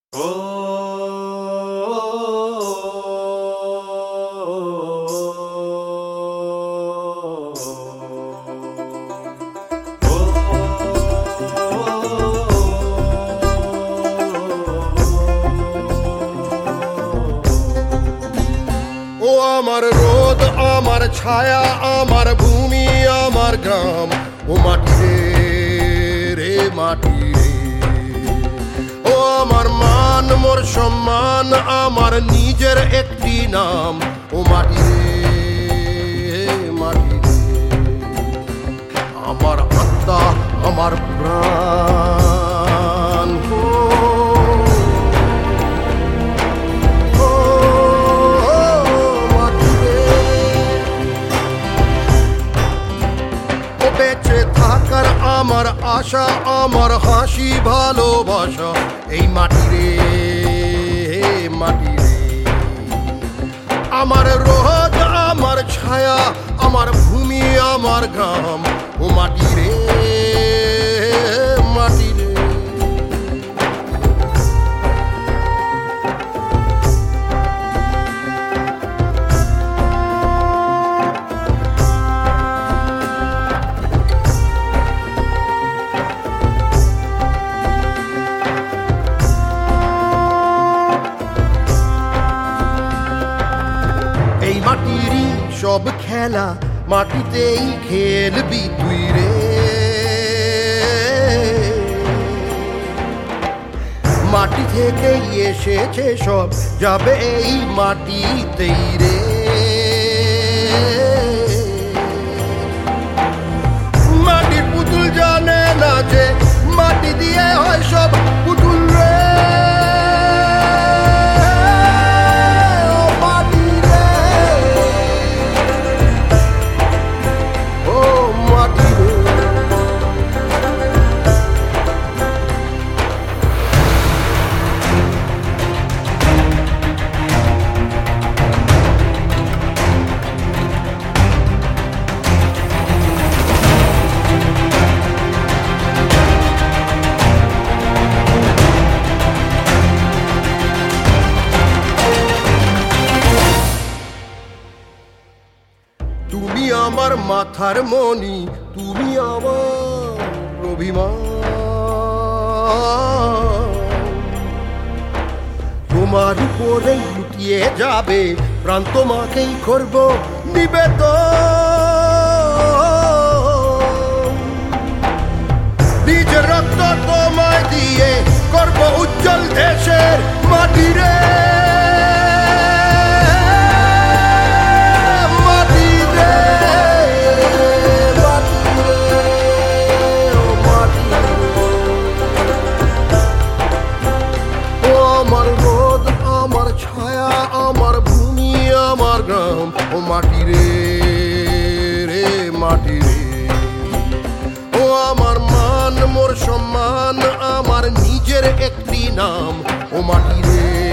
ও আমার রোদ, আমার ছায়া, আমার ভূমি, আমার গ্রাম, ও মাটি রে মাটি রে। ও আমার মান, মোর সম্মান, আমার নিজের একটি নাম, ও মাটি রে মাটি রে। আমার আত্মা, আমার প্রাণ, বেঁচে থাকার আমার আশা, আমার হাসি, ভালোবাসা, এই মাটি রে মাটি রে। আমার রোদ, আমার ছায়া, আমার ভূমি, আমার গ্রাম, ও মাটি রে মাটি রে। এই মাটিরই সব খেলা, মাটিতেই খেলবি তুই রে। মাটি থেকেই এসেছে সব, যাবে এই মাটিতেই রে। মাটির পুতুল জানে না যে মাটি দিয়ে হয় সব পুতুল রে। তুমি আমার মাথার মণি, তুমি আমার অভিমান। তোমার উপরেই লুটিয়ে যাবে প্রাণ, তোমাকেই করব নিবেদন। নিজের রক্ত তোমায় দিয়ে করব উজ্জ্বল দেশের মাটি রে। আমার রোদ, আমার ছায়া, আমার ভূমি, আমার গ্রাম, ও মাটি রে রে মাটি রে। ও আমার মান, মোর সম্মান, আমার নিজের একটি নাম, ও মাটি রে।